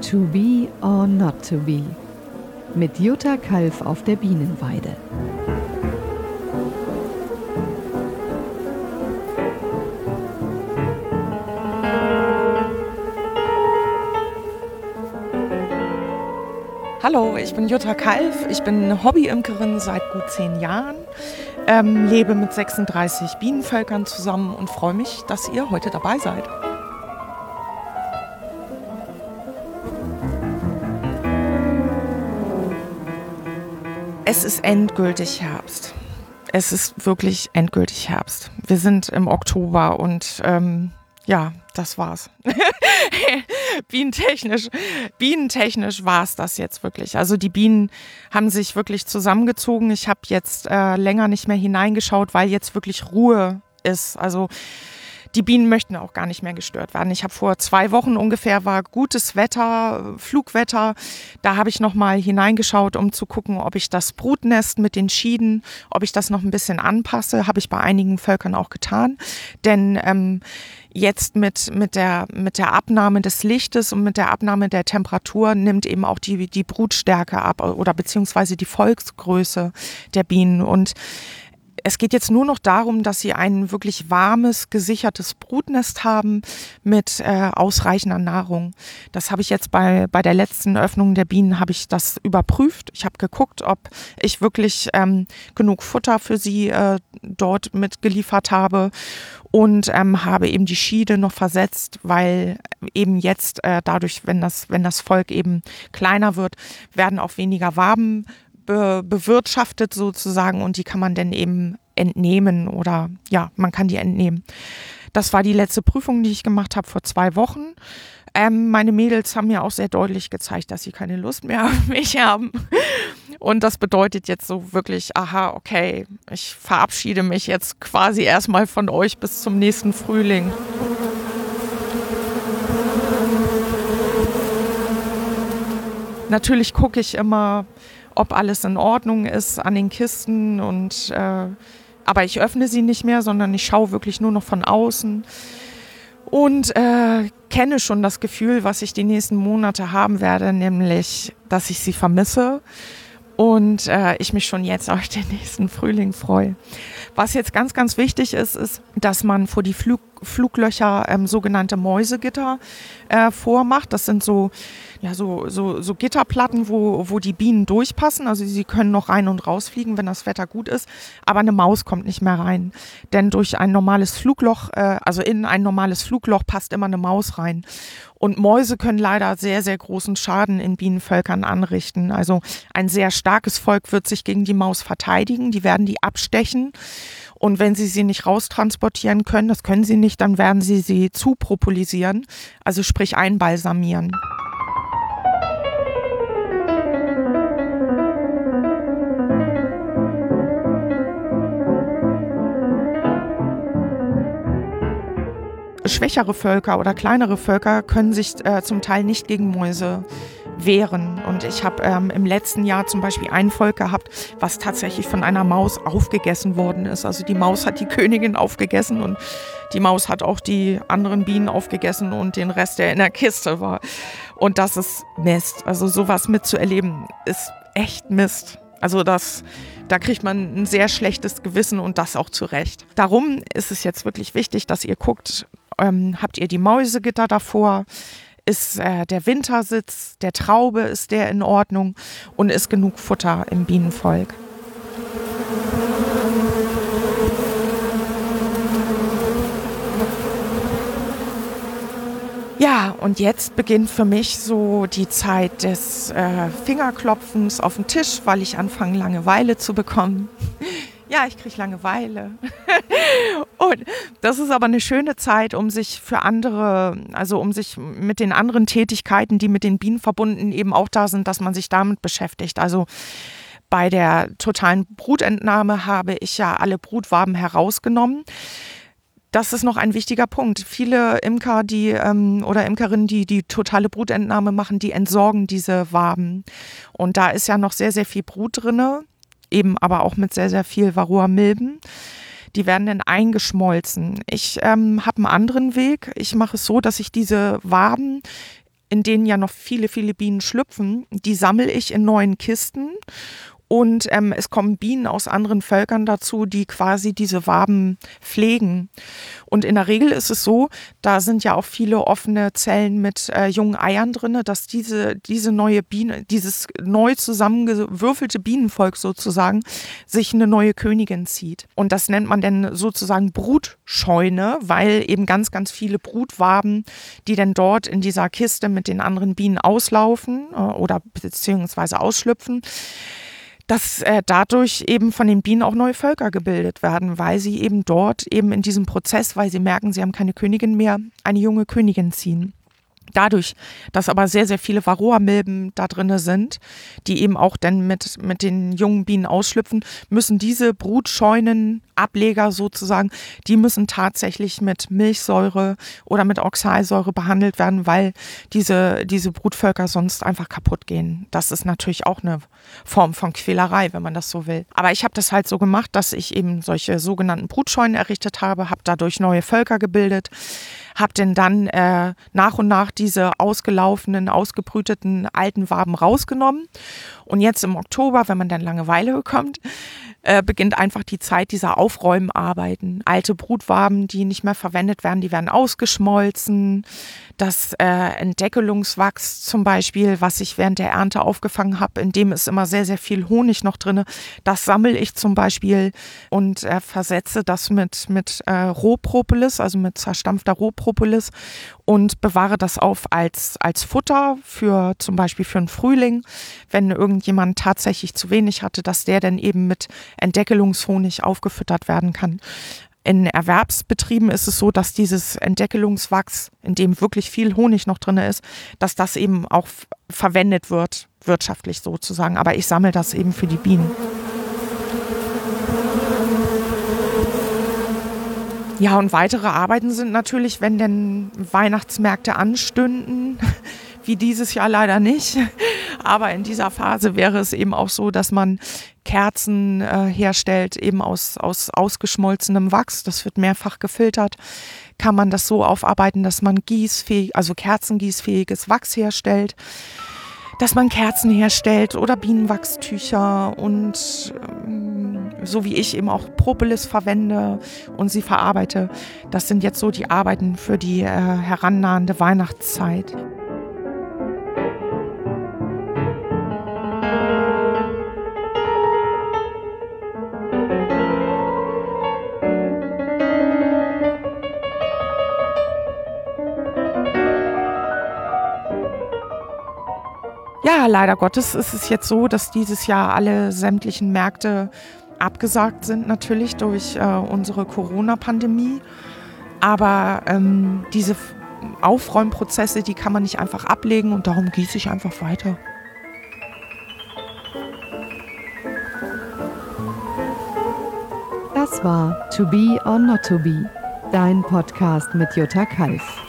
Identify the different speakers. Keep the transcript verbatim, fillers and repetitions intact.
Speaker 1: To be or not to be. Mit Jutta Kalf auf der Bienenweide.
Speaker 2: Hallo, ich bin Jutta Kalf, ich bin Hobby-Imkerin seit gut zehn Jahren, ähm, lebe mit sechsunddreißig Bienenvölkern zusammen und freue mich, dass ihr heute dabei seid. Es ist endgültig Herbst. Es ist wirklich endgültig Herbst. Wir sind im Oktober und ähm, ja, das war's. Bienentechnisch, bienentechnisch war es das jetzt wirklich. Also die Bienen haben sich wirklich zusammengezogen. Ich habe jetzt äh, länger nicht mehr hineingeschaut, weil jetzt wirklich Ruhe ist. Also die Bienen möchten auch gar nicht mehr gestört werden. Ich habe vor zwei Wochen ungefähr, war gutes Wetter, Flugwetter. Da habe ich noch mal hineingeschaut, um zu gucken, ob ich das Brutnest mit den Schieden, ob ich das noch ein bisschen anpasse. Habe ich bei einigen Völkern auch getan. Denn ähm, jetzt mit, mit, der, mit der Abnahme des Lichtes und mit der Abnahme der Temperatur nimmt eben auch die, die Brutstärke ab oder beziehungsweise die Volksgröße der Bienen. Und es geht jetzt nur noch darum, dass sie ein wirklich warmes, gesichertes Brutnest haben mit äh, ausreichender Nahrung. Das habe ich jetzt bei, bei der letzten Öffnung der Bienen, habe ich das überprüft. Ich habe geguckt, ob ich wirklich ähm, genug Futter für sie äh, dort mitgeliefert habe und ähm, habe eben die Schiede noch versetzt, weil eben jetzt äh, dadurch, wenn das, wenn das Volk eben kleiner wird, werden auch weniger Waben Be- bewirtschaftet sozusagen und die kann man dann eben entnehmen oder ja, man kann die entnehmen. Das war die letzte Prüfung, die ich gemacht habe vor zwei Wochen. Ähm, meine Mädels haben mir auch sehr deutlich gezeigt, dass sie keine Lust mehr auf mich haben. Und das bedeutet jetzt so wirklich, aha, okay, ich verabschiede mich jetzt quasi erstmal von euch bis zum nächsten Frühling. Natürlich gucke ich immer, ob alles in Ordnung ist an den Kisten und äh, aber ich öffne sie nicht mehr, sondern ich schaue wirklich nur noch von außen und äh, kenne schon das Gefühl, was ich die nächsten Monate haben werde, nämlich, dass ich sie vermisse und äh, ich mich schon jetzt auf den nächsten Frühling freue. Was jetzt ganz, ganz wichtig ist, ist, dass man vor die Flug, Fluglöcher ähm, sogenannte Mäusegitter äh, vormacht. Das sind so, ja, so, so, so Gitterplatten, wo, wo die Bienen durchpassen. Also sie können noch rein und rausfliegen, wenn das Wetter gut ist. Aber eine Maus kommt nicht mehr rein. Denn durch ein normales Flugloch, äh, also in ein normales Flugloch passt immer eine Maus rein. Und Mäuse können leider sehr, sehr großen Schaden in Bienenvölkern anrichten. Also ein sehr starkes Volk wird sich gegen die Maus verteidigen. Die werden die abstechen. Und wenn sie sie nicht raustransportieren können, das können sie nicht, dann werden sie sie zupropulisieren, also sprich einbalsamieren. Schwächere Völker oder kleinere Völker können sich äh, zum Teil nicht gegen Mäuse wehren. Und ich habe ähm, im letzten Jahr zum Beispiel ein Volk gehabt, was tatsächlich von einer Maus aufgegessen worden ist. Also die Maus hat die Königin aufgegessen und die Maus hat auch die anderen Bienen aufgegessen und den Rest, der in der Kiste war. Und das ist Mist. Also sowas mitzuerleben ist echt Mist. Also das, da kriegt man ein sehr schlechtes Gewissen und das auch zu Recht. Darum ist es jetzt wirklich wichtig, dass ihr guckt, ähm, habt ihr die Mäusegitter davor? Ist äh, der Wintersitz der Traube, ist der in Ordnung und ist genug Futter im Bienenvolk? Ja, und jetzt beginnt für mich so die Zeit des äh, Fingerklopfens auf den Tisch, weil ich anfange, Langeweile zu bekommen. Ja, ich kriege Langeweile. Und das ist aber eine schöne Zeit, um sich für andere, also um sich mit den anderen Tätigkeiten, die mit den Bienen verbunden eben auch da sind, dass man sich damit beschäftigt. Also bei der totalen Brutentnahme habe ich ja alle Brutwaben herausgenommen. Das ist noch ein wichtiger Punkt. Viele Imker, die ähm, oder Imkerinnen, die die totale Brutentnahme machen, die entsorgen diese Waben. Und da ist ja noch sehr, sehr viel Brut drinne. Eben aber auch mit sehr, sehr viel Varroa-Milben. Die werden dann eingeschmolzen. Ich ähm, habe einen anderen Weg. Ich mache es so, dass ich diese Waben in denen ja noch viele, viele Bienen schlüpfen, die sammle ich in neuen Kisten. Und ähm, es kommen Bienen aus anderen Völkern dazu, die quasi diese Waben pflegen. Und in der Regel ist es so, da sind ja auch viele offene Zellen mit äh, jungen Eiern drin, dass diese, diese neue Biene, dieses neu zusammengewürfelte Bienenvolk sozusagen, sich eine neue Königin zieht. Und das nennt man dann sozusagen Brutscheune, weil eben ganz, ganz viele Brutwaben, die dann dort in dieser Kiste mit den anderen Bienen auslaufen äh, oder beziehungsweise ausschlüpfen, dass äh, dadurch eben von den Bienen auch neue Völker gebildet werden, weil sie eben dort eben in diesem Prozess, weil sie merken, sie haben keine Königin mehr, eine junge Königin ziehen. Dadurch, dass aber sehr, sehr viele Varroa-Milben da drin sind, die eben auch dann mit, mit den jungen Bienen ausschlüpfen, müssen diese Brutscheunenableger sozusagen, die müssen tatsächlich mit Milchsäure oder mit Oxalsäure behandelt werden, weil diese, diese Brutvölker sonst einfach kaputt gehen. Das ist natürlich auch eine Form von Quälerei, wenn man das so will. Aber ich habe das halt so gemacht, dass ich eben solche sogenannten Brutscheunen errichtet habe, habe dadurch neue Völker gebildet, habe denn dann äh, nach und nach diese ausgelaufenen, ausgebrüteten alten Waben rausgenommen. Und jetzt im Oktober, wenn man dann Langeweile bekommt, äh, beginnt einfach die Zeit dieser Aufräumarbeiten. Alte Brutwaben, die nicht mehr verwendet werden, die werden ausgeschmolzen. Das äh, Entdeckelungswachs zum Beispiel, was ich während der Ernte aufgefangen habe, in dem ist immer sehr, sehr viel Honig noch drin. Das sammle ich zum Beispiel und äh, versetze das mit, mit äh, Rohpropolis, also mit zerstampfter Rohpropolis und bewahre das auf als, als Futter für zum Beispiel für einen Frühling, wenn irgendjemand tatsächlich zu wenig hatte, dass der dann eben mit Entdeckelungshonig aufgefüttert werden kann. In Erwerbsbetrieben ist es so, dass dieses Entdeckelungswachs, in dem wirklich viel Honig noch drin ist, dass das eben auch f- verwendet wird, wirtschaftlich sozusagen. Aber ich sammle das eben für die Bienen. Ja, und weitere Arbeiten sind natürlich, wenn denn Weihnachtsmärkte anstünden, wie dieses Jahr leider nicht. Aber in dieser Phase wäre es eben auch so, dass man Kerzen äh, herstellt, eben aus, aus ausgeschmolzenem Wachs. Das wird mehrfach gefiltert. Kann man das so aufarbeiten, dass man gießfähig, also kerzengießfähiges Wachs herstellt, dass man Kerzen herstellt oder Bienenwachstücher und ähm, so wie ich eben auch Propolis verwende und sie verarbeite. Das sind jetzt so die Arbeiten für die äh, herannahende Weihnachtszeit. Ja, leider Gottes ist es jetzt so, dass dieses Jahr alle sämtlichen Märkte abgesagt sind, natürlich durch äh, unsere Corona-Pandemie. Aber ähm, diese Aufräumprozesse, die kann man nicht einfach ablegen und darum gieße ich einfach weiter.
Speaker 1: Das war To Be or Not To Be, dein Podcast mit Jutta Kalf.